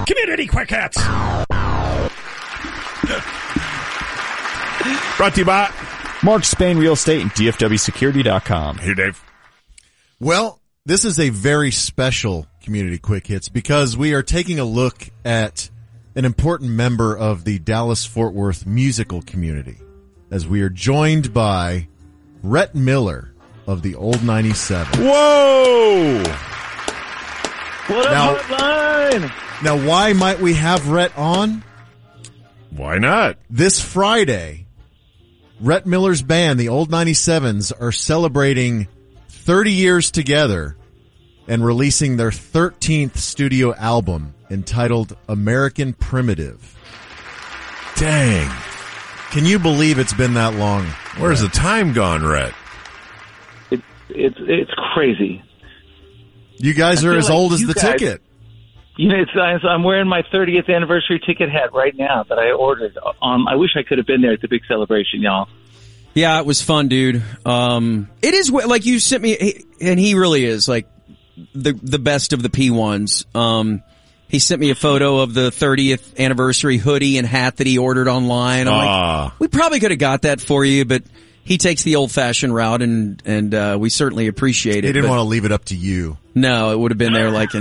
Community Quick Hits. Brought to you by Mark Spain Real Estate and DFWSecurity.com. Here, Dave. Well, this is a very special Community Quick Hits because we are taking a look at an important member of the Dallas-Fort Worth musical community as we are joined by Rhett Miller of the Old 97. Whoa! What up, Hotline? Now, why might we have Rhett on? Why not? This Friday, Rhett Miller's band, the Old 97s, are celebrating 30 years together and releasing their 13th studio album entitled American Primitive. Dang. Can you believe it's been that long? Where's the time gone, Rhett? It's crazy. You guys are as old as the ticket. You know, I'm wearing my 30th anniversary ticket hat right now that I ordered. I wish I could have been there at the big celebration, y'all. Yeah, it was fun, dude. It is like you sent me, and he really is like the best of the P1s. He sent me a photo of the 30th anniversary hoodie and hat that he ordered online. I'm like, we probably could have got that for you, but he takes the old-fashioned route, and we certainly appreciate it. He didn't want to leave it up to you. No, it would have been there like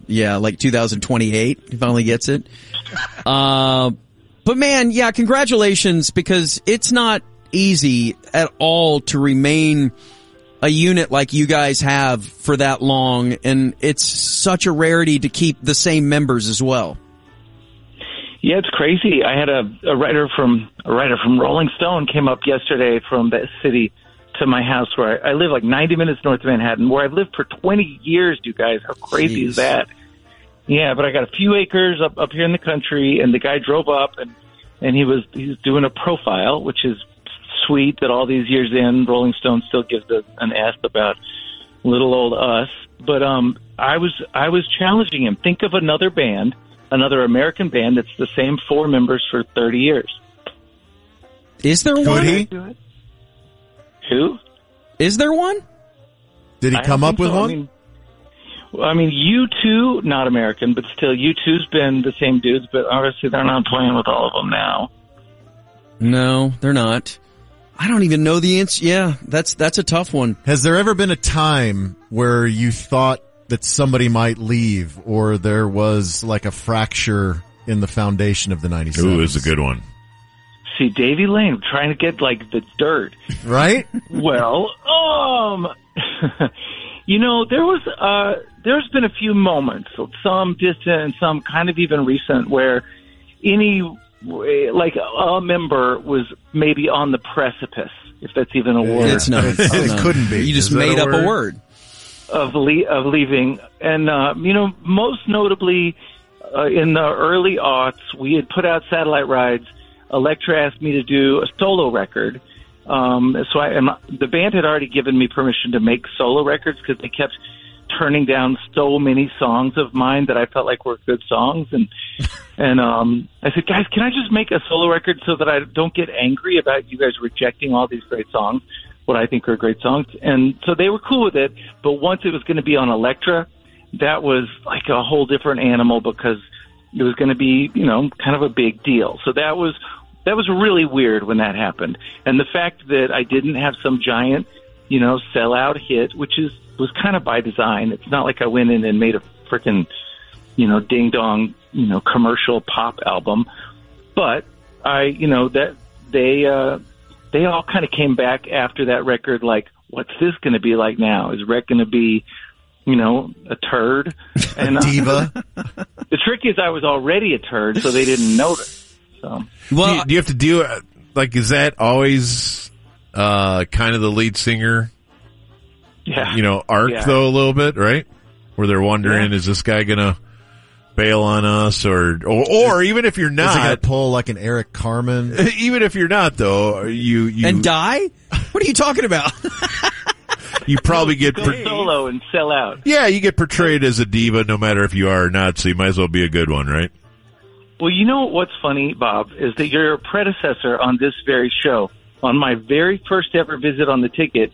2028. He finally gets it. But man, yeah, congratulations, because it's not easy at all to remain a unit like you guys have for that long, and it's such a rarity to keep the same members as well. Yeah, it's crazy. I had a writer from Rolling Stone came up yesterday from the city to my house where I live like 90 minutes north of Manhattan, where I've lived for 20 years, you guys. How crazy is that? Yeah, but I got a few acres up here in the country, and the guy drove up and he was doing a profile, which is sweet that all these years in, Rolling Stone still gives an S about little old us. But I was challenging him. Think of another band, another American band that's the same four members for 30 years. Is there one? Could he? Who? Is there one? Did he come up with one? I mean, U2, not American, but still, U2's been the same dudes, but obviously they're not playing with all of them now. No, they're not. I don't even know the answer. Yeah, that's a tough one. Has there ever been a time where you thought that somebody might leave, or there was like a fracture in the foundation of the 97s? Ooh, is a good one. See, Davey Lane trying to get like the dirt, right? Well, you know, there's been a few moments, some distant and some kind of even recent, where like a member was maybe on the precipice, if that's even a word. It's not. It couldn't be. You just made up a word of leaving, and you know, most notably in the early aughts, we had put out Satellite Rides. Elektra asked me to do a solo record. So the band had already given me permission to make solo records because they kept turning down so many songs of mine that I felt like were good songs. And I said, guys, can I just make a solo record so that I don't get angry about you guys rejecting all these great songs, what I think are great songs? And so they were cool with it. But once it was going to be on Elektra, that was like a whole different animal because it was going to be, you know, kind of a big deal. So that was really weird when that happened. And the fact that I didn't have some giant, you know, sellout hit, which was kind of by design. It's not like I went in and made a freaking, you know, ding dong, you know, commercial pop album. But that they all kind of came back after that record like, what's this going to be like now? Is Rhett going to be, you know, a turd? And diva. The trick is I was already a turd, so they didn't notice. So, well, do you have to do like? Is that always kind of the lead singer? Yeah, you know, arc though a little bit, right? Where they're wondering, is this guy gonna bail on us, or even if you're not, is he gonna pull like an Eric Carmen? Even if you're not, though, you and die. What are you talking about? You probably get solo and sell out. Yeah, you get portrayed as a diva no matter if you are or not, so you might as well be a good one, right? Well, you know what's funny, Bob, is that your predecessor on this very show, on my very first ever visit on the ticket,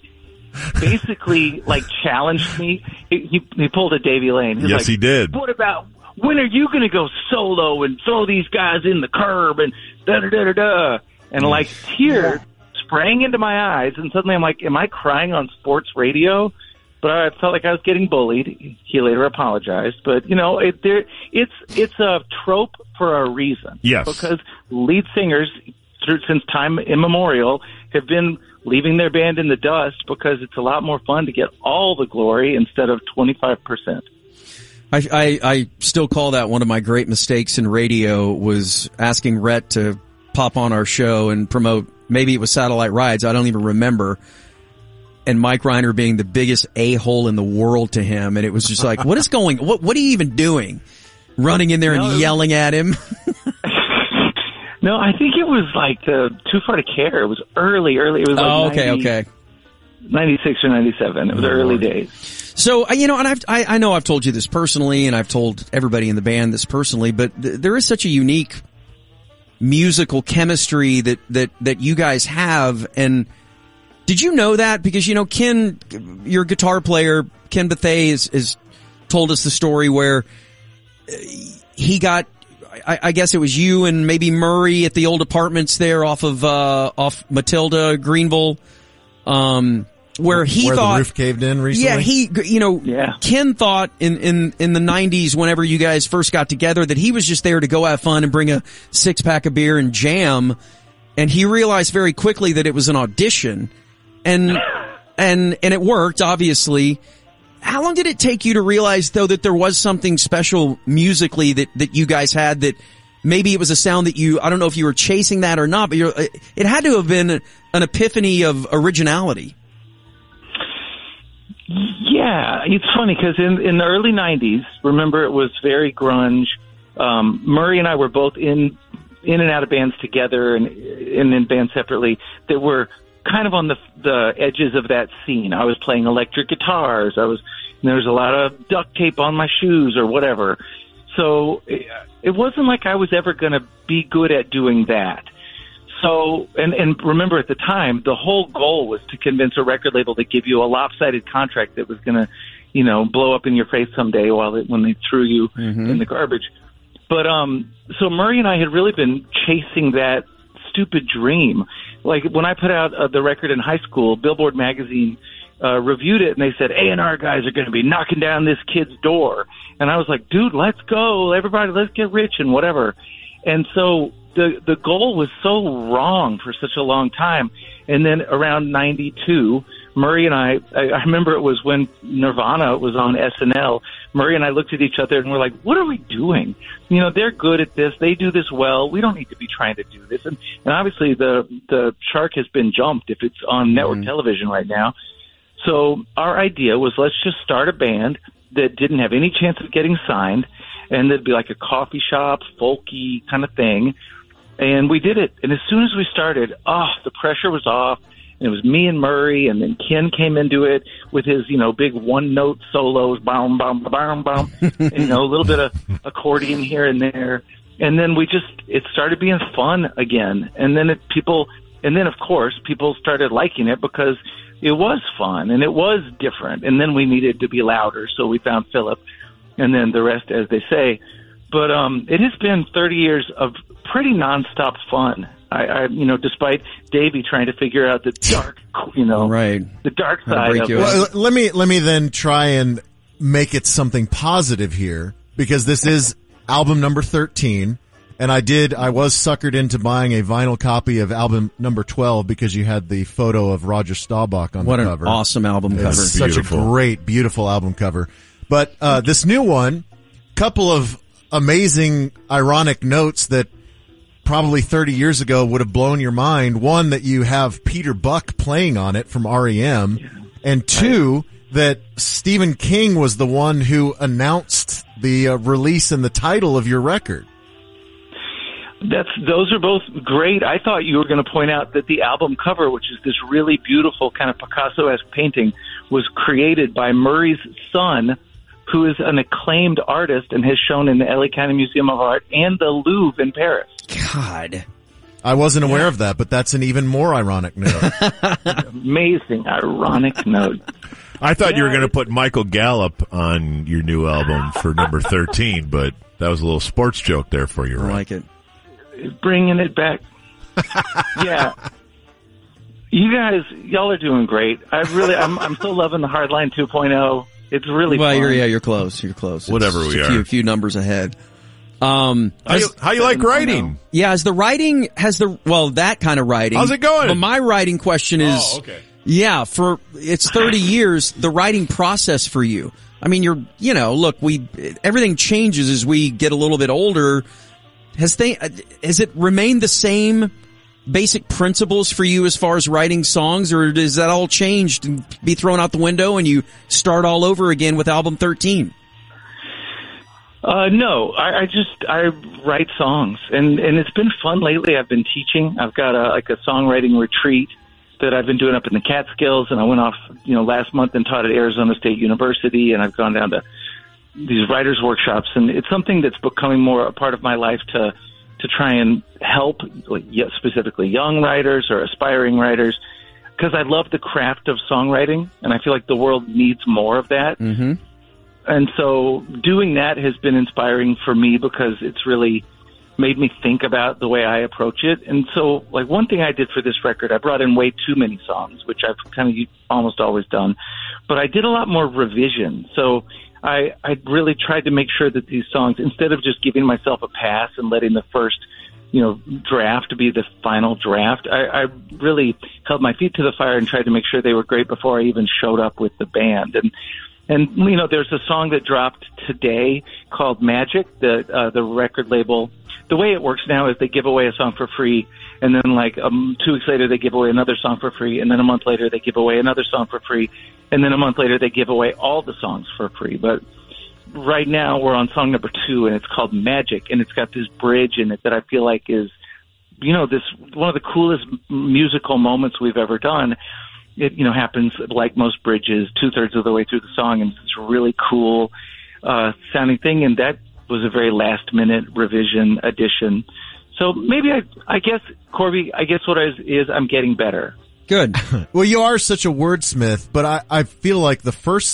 basically like challenged me. He pulled a Davey Lane. Yes, he did. What about when are you going to go solo and throw these guys in the curb and da-da-da-da-da? And like tears sprang into my eyes, and suddenly I'm like, am I crying on sports radio? But I felt like I was getting bullied. He later apologized. But, you know, it's a trope for a reason. Yes. Because lead singers, since time immemorial, have been leaving their band in the dust because it's a lot more fun to get all the glory instead of 25%. I still call that one of my great mistakes in radio, was asking Rhett to pop on our show and promote, maybe it was Satellite Rides, I don't even remember, and Mike Reiner being the biggest a-hole in the world to him, and it was just like, what are you even doing? Running in there and yelling at him? No, I think it was like Too Far to Care. It was early. It was like okay. 96 or 97. It was early days. So, you know, and I know I've told you this personally, and I've told everybody in the band this personally, but there is such a unique musical chemistry that you guys have. And did you know that? Because, you know, Ken, your guitar player, Ken Bethea, is told us the story where he got, I guess it was you and maybe Murray at the old apartments there off Matilda, Greenville, where thought the roof caved in recently. Yeah, Ken thought in the 90s, whenever you guys first got together, that he was just there to go have fun and bring a 6-pack of beer and jam, and he realized very quickly that it was an audition, and it worked, obviously. How long did it take you to realize, though, that there was something special musically that you guys had, that maybe it was a sound that I don't know if you were chasing that or not, but it had to have been an epiphany of originality? Yeah, it's funny because in the early 90s, remember, it was very grunge. Murray and I were both in and out of bands together and in bands separately that were kind of on the edges of that scene. I was playing electric guitars. There was a lot of duct tape on my shoes or whatever. So it wasn't like I was ever going to be good at doing that. So, and remember at the time, the whole goal was to convince a record label to give you a lopsided contract that was going to, you know, blow up in your face someday when they threw you in the garbage. But, so Murray and I had really been chasing that stupid dream. Like when I put out the record in high school, Billboard magazine reviewed it and they said, A&R guys are going to be knocking down this kid's door. And I was like, dude, let's go. Everybody, let's get rich and whatever. And so the goal was so wrong for such a long time. And then around 92, Murray and I remember it was when Nirvana was on SNL. Murray and I looked at each other and we're like, what are we doing? You know, they're good at this. They do this well. We don't need to be trying to do this. And obviously the shark has been jumped if it's on network television right now. So our idea was, let's just start a band that didn't have any chance of getting signed, and it'd be like a coffee shop, folky kind of thing. And we did it. And as soon as we started, the pressure was off. And it was me and Murray, and then Ken came into it with his, you know, big one-note solos, bam, bam, bam, bam, and, you know, a little bit of accordion here and there. And then it started being fun again. And then of course, people started liking it because it was fun and it was different. And then we needed to be louder, so we found Philip, and then the rest, as they say. But it has been 30 years of pretty nonstop fun. I you know, despite Davey trying to figure out the dark, you know, the dark side of it. Well, let me then try and make it something positive here, because this is album number 13. And I was suckered into buying a vinyl copy of album number 12 because you had the photo of Roger Staubach on the cover. What an awesome album cover. It's such a great, beautiful album cover. But this new one, couple of amazing, ironic notes that probably 30 years ago would have blown your mind. One, that you have Peter Buck playing on it from R.E.M., and two, that Stephen King was the one who announced the release and the title of your record. Those are both great. I thought you were going to point out that the album cover, which is this really beautiful kind of Picasso-esque painting, was created by Murray's son, who is an acclaimed artist and has shown in the LA County Museum of Art and the Louvre in Paris. God. I wasn't aware of that, but that's an even more ironic note. Amazing ironic note. I thought you were going to put Michael Gallup on your new album for number 13, but That was a little sports joke there for you, I right? like it. Bringing it back. Yeah. You guys, y'all are doing great. I'm still loving the Hardline 2.0. It's really Well, fun. you're close. You're close. Whatever It's we a are. few numbers ahead. How you like writing? Yeah, that kind of writing. How's it going? But my writing question is, Oh, okay. yeah, it's 30 years, the writing process for you. I mean, look, everything changes as we get a little bit older. Has it remained the same basic principles for you as far as writing songs, or does that all changed and be thrown out the window and you start all over again with album 13? No, I write songs, and it's been fun lately. I've been teaching. I've got a songwriting retreat that I've been doing up in the Catskills, and I went off, last month and taught at Arizona State University, and I've gone down to these writers' workshops, and it's something that's becoming more a part of my life to try and help, specifically young writers or aspiring writers, because I love the craft of songwriting, and I feel like the world needs more of that. Mm-hmm. And so doing that has been inspiring for me because it's really made me think about the way I approach it. And so, one thing I did for this record, I brought in way too many songs, which I've kind of almost always done, but I did a lot more revision. So I really tried to make sure that these songs, instead of just giving myself a pass and letting the first, draft be the final draft, I really held my feet to the fire and tried to make sure they were great before I even showed up with the band. And there's a song that dropped today called Magic. The record label, the way it works now is they give away a song for free, and then 2 weeks later they give away another song for free, and then a month later they give away another song for free, and then a month later they give away all the songs for free. But right now we're on song number 2, and it's called Magic, and it's got this bridge in it that I feel like is, this one of the coolest musical moments we've ever done. It, happens like most bridges 2/3 of the way through the song, and it's a really cool sounding thing, and that was a very last-minute revision addition. So maybe I guess, Corby, what I'm getting better. Good. Well, you are such a wordsmith, but I feel like the first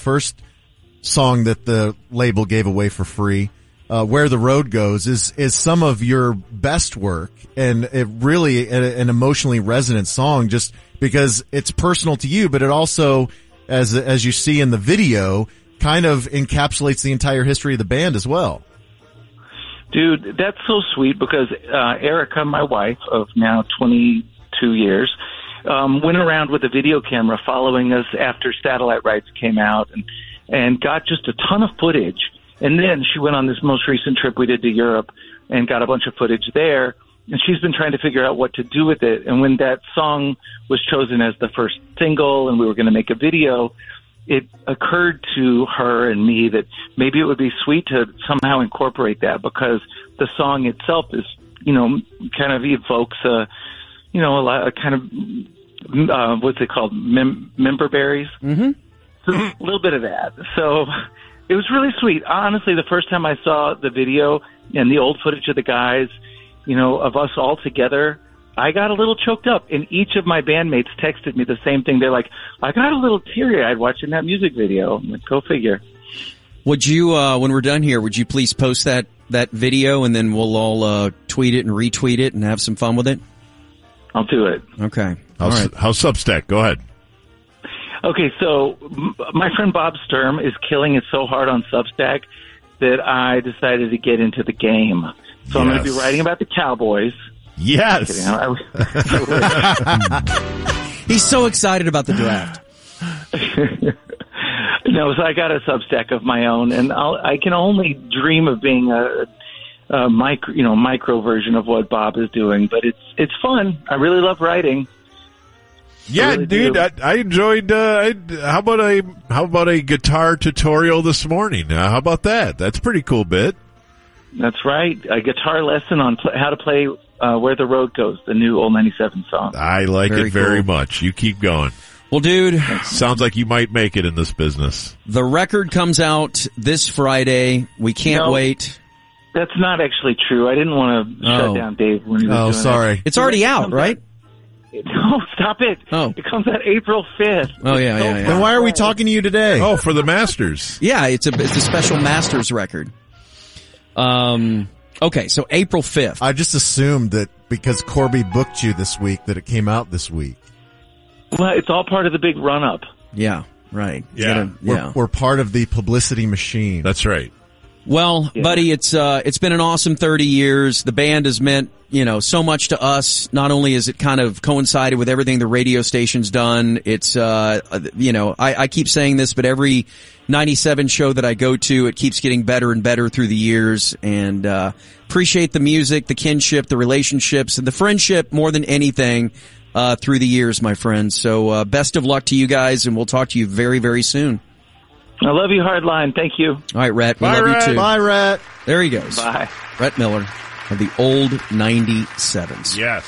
song that the label gave away for free, Where the Road Goes, is some of your best work, and it really an emotionally resonant song just because it's personal to you, but it also, as you see in the video, kind of encapsulates the entire history of the band as well. Dude, that's so sweet because Erica, my wife of now 22 years, went around with a video camera following us after Satellite Rights came out and got just a ton of footage. And then she went on this most recent trip we did to Europe and got a bunch of footage there. And she's been trying to figure out what to do with it. And when that song was chosen as the first single and we were going to make a video, it occurred to her and me that maybe it would be sweet to somehow incorporate that because the song itself is, kind of evokes a kind of, what's it called? Member berries. Mm-hmm. So a little bit of that. So it was really sweet. Honestly, the first time I saw the video and the old footage of the guys, of us all together, I got a little choked up. And each of my bandmates texted me the same thing. They're like, I got a little teary-eyed watching that music video. I'm like, go figure. Would you, when we're done here, would you please post that video and then we'll all tweet it and retweet it and have some fun with it? I'll do it. Okay. How's Substack? Go ahead. Okay, so my friend Bob Sturm is killing it so hard on Substack that I decided to get into the game. So I'm going to be writing about the Cowboys. Yes. He's so excited about the draft. No, so I got a Substack of my own, and I can only dream of being a micro version of what Bob is doing. But it's fun. I really love writing. Yeah, really dude, I enjoyed. How about a guitar tutorial this morning? How about that? That's a pretty cool bit. That's right. A guitar lesson on how to play Where the Road Goes, the new Old 97 song. I like it very much. You keep going. Well, dude. Sounds like you might make it in this business. The record comes out this Friday. We can't wait. That's not actually true. I didn't want to shut down Dave when he was doing sorry. that. It's already out, right? No, stop it. Oh. It comes out April 5th. Oh, yeah. Then why are we talking to you today? Oh, for the Masters. Yeah, it's a special Masters record. Okay, so April 5th. I just assumed that because Corby booked you this week that it came out this week. Well, it's all part of the big run-up. Yeah, right. Yeah. We're part of the publicity machine. That's right. Well, buddy, it's been an awesome 30 years. The band has meant, so much to us. Not only has it kind of coincided with everything the radio station's done, it's, I keep saying this, but every 97 show that I go to, it keeps getting better and better through the years, and, appreciate the music, the kinship, the relationships, and the friendship more than anything, through the years, my friends. So, best of luck to you guys, and we'll talk to you very, very soon. I love you, Hardline. Thank you. All right, Rhett. We Bye, love Rhett. you too. Bye, Rhett. There he goes. Bye. Rhett Miller of the old 97s. Yes.